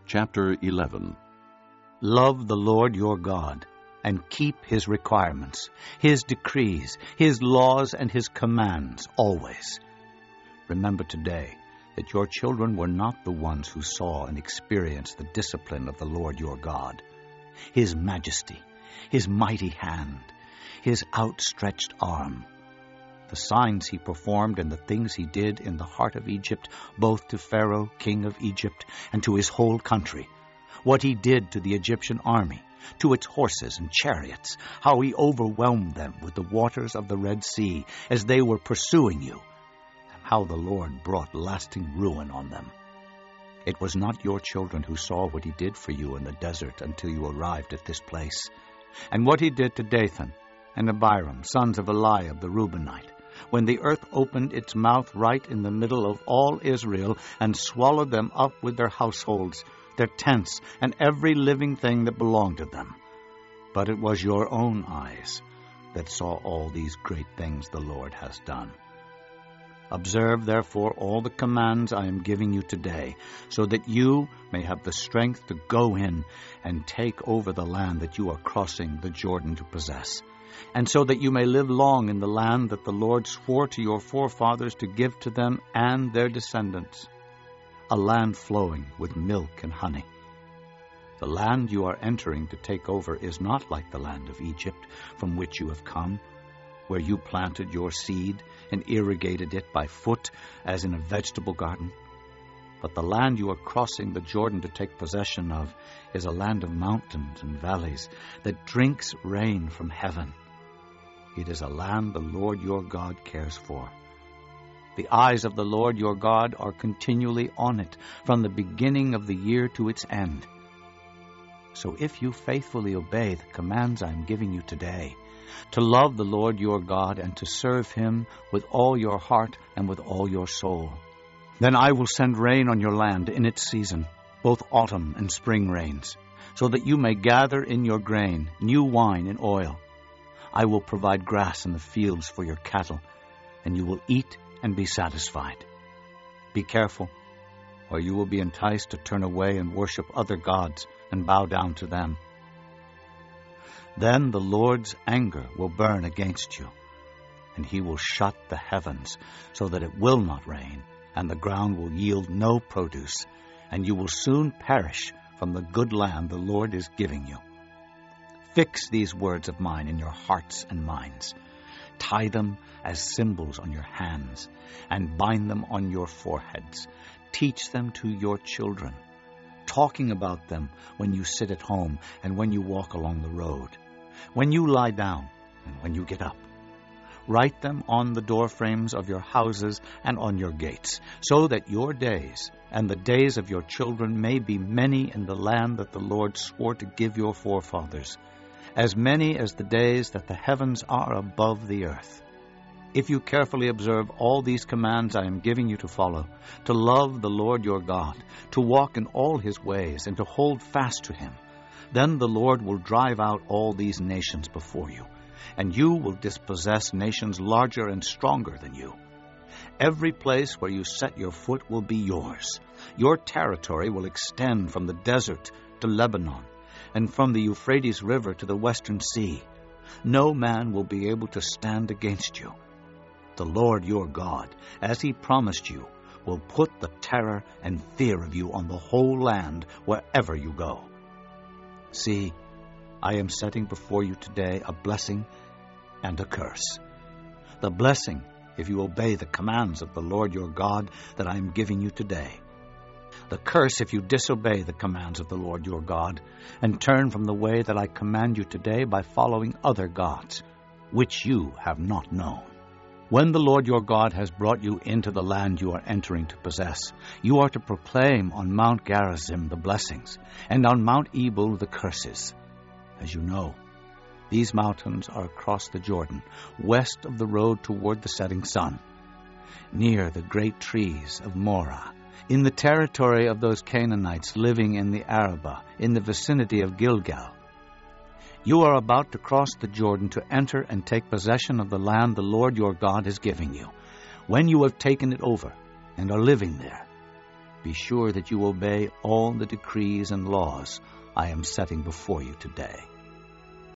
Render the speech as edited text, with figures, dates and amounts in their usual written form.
Chapter 11. Love the Lord your God, and keep His requirements, His decrees, His laws, and His commands always. Remember today that your children were not the ones who saw and experienced the discipline of the Lord your God, His majesty, His mighty hand, His outstretched arm, the signs He performed and the things He did in the heart of Egypt, both to Pharaoh, king of Egypt, and to his whole country, what He did to the Egyptian army, to its horses and chariots, how He overwhelmed them with the waters of the Red Sea as they were pursuing you, and how the Lord brought lasting ruin on them. It was not your children who saw what He did for you in the desert until you arrived at this place, and what He did to Dathan and Abiram, sons of Eliab the Reubenite, when the earth opened its mouth right in the middle of all Israel and swallowed them up with their households, their tents, and every living thing that belonged to them. But it was your own eyes that saw all these great things the Lord has done. Observe, therefore, all the commands I am giving you today, so that you may have the strength to go in and take over the land that you are crossing the Jordan to possess, and so that you may live long in the land that the Lord swore to your forefathers to give to them and their descendants, a land flowing with milk and honey. The land you are entering to take over is not like the land of Egypt, from which you have come, where you planted your seed and irrigated it by foot as in a vegetable garden. But the land you are crossing the Jordan to take possession of is a land of mountains and valleys that drinks rain from heaven. It is a land the Lord your God cares for. The eyes of the Lord your God are continually on it, from the beginning of the year to its end. So if you faithfully obey the commands I am giving you today, to love the Lord your God and to serve Him with all your heart and with all your soul, then I will send rain on your land in its season, both autumn and spring rains, so that you may gather in your grain, new wine and oil. I will provide grass in the fields for your cattle, and you will eat and be satisfied. Be careful, or you will be enticed to turn away and worship other gods and bow down to them. Then the Lord's anger will burn against you, and He will shut the heavens so that it will not rain, and the ground will yield no produce, and you will soon perish from the good land the Lord is giving you. Fix these words of mine in your hearts and minds. Tie them as symbols on your hands, and bind them on your foreheads. Teach them to your children, talking about them when you sit at home and when you walk along the road, when you lie down and when you get up. Write them on the doorframes of your houses and on your gates, so that your days and the days of your children may be many in the land that the Lord swore to give your forefathers, as many as the days that the heavens are above the earth. If you carefully observe all these commands I am giving you to follow, to love the Lord your God, to walk in all His ways, and to hold fast to Him, then the Lord will drive out all these nations before you, and you will dispossess nations larger and stronger than you. Every place where you set your foot will be yours. Your territory will extend from the desert to Lebanon, and from the Euphrates River to the western sea. No man will be able to stand against you. The Lord your God, as He promised you, will put the terror and fear of you on the whole land wherever you go. See, I am setting before you today a blessing and a curse. The blessing, if you obey the commands of the Lord your God that I am giving you today. The curse, if you disobey the commands of the Lord your God, and turn from the way that I command you today by following other gods, which you have not known. When the Lord your God has brought you into the land you are entering to possess, you are to proclaim on Mount Gerizim the blessings, and on Mount Ebal the curses. As you know, these mountains are across the Jordan, west of the road toward the setting sun, near the great trees of Morah, in the territory of those Canaanites living in the Arabah, in the vicinity of Gilgal. You are about to cross the Jordan to enter and take possession of the land the Lord your God is giving you, when you have taken it over and are living there. Be sure that you obey all the decrees and laws I am setting before you today.